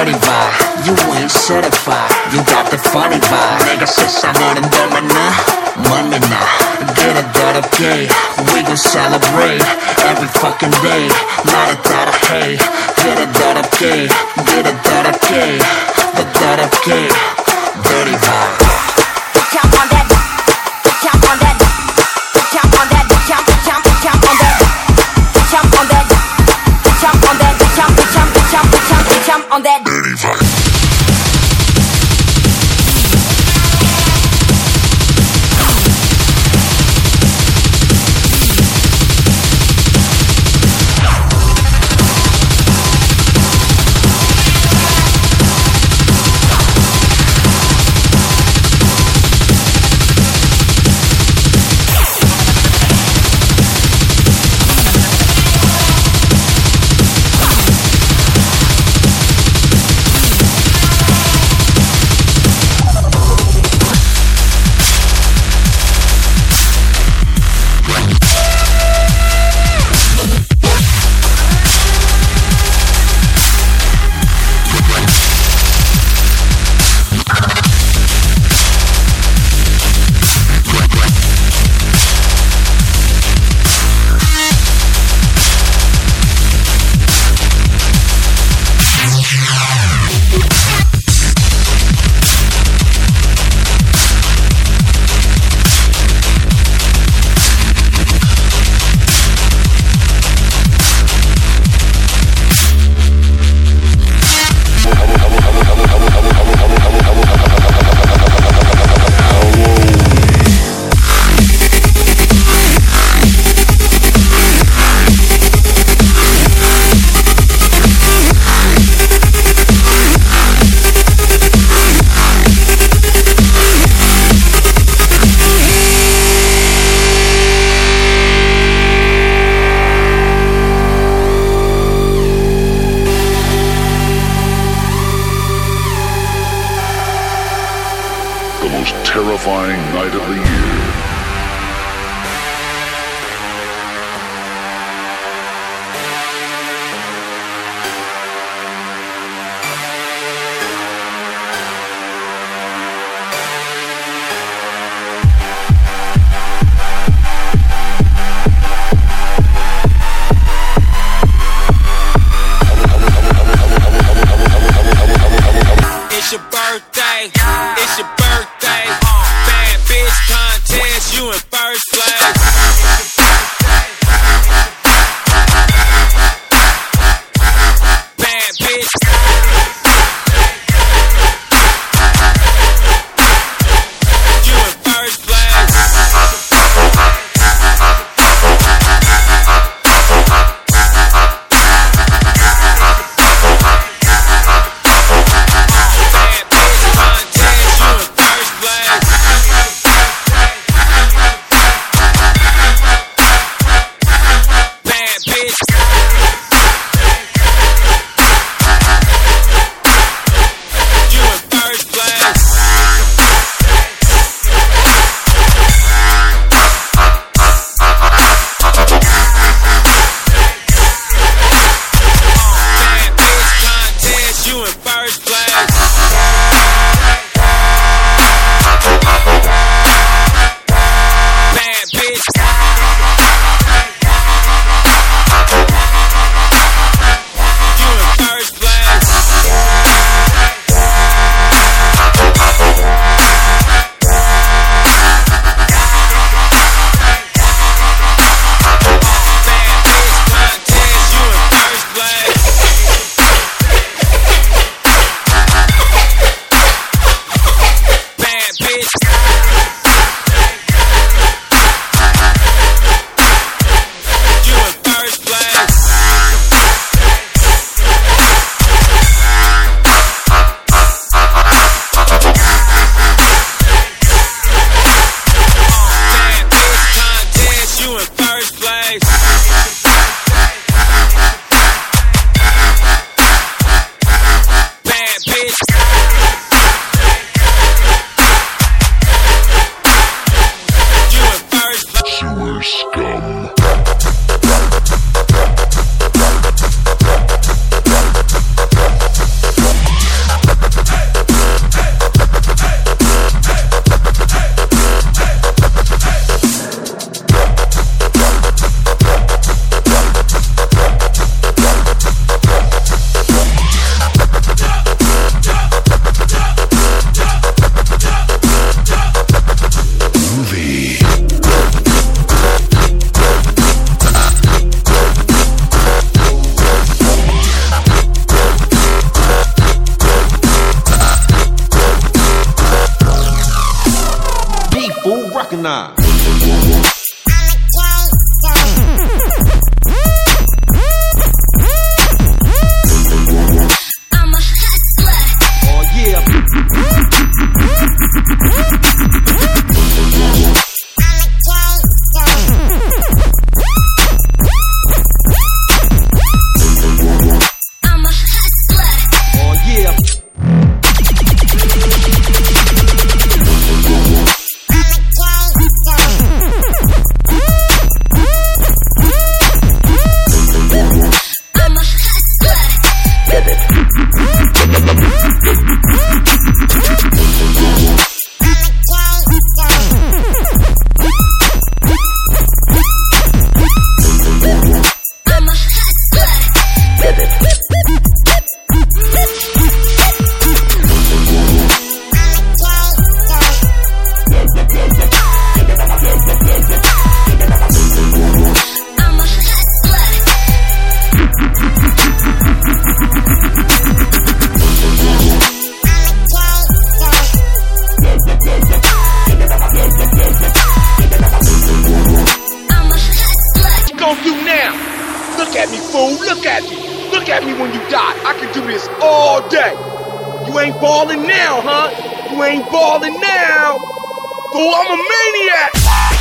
dirty vibe. You ain't certified, you got the funny vibe. 내가 세상을 흔들었나? Money now, get a dollar pay. We gon' celebrate every fucking day. Not a dollar hey, get a dollar pay, get a dollar pay, the dollar pay. Dirty vibe. Jump on that, jump on that, jump on that, jump on that, jump on that, jump on that, jump on that. Dirty vibe. Terrifying night of the year. It's your birthday. It's your birthday. Bad bitch contest. You in first place. Bad bitch. You in first place. nah? Look at me, fool. Look at me. Look at me when you die. I can do this all day. You ain't ballin' now, huh? You ain't ballin' now. Fool, I'm a maniac.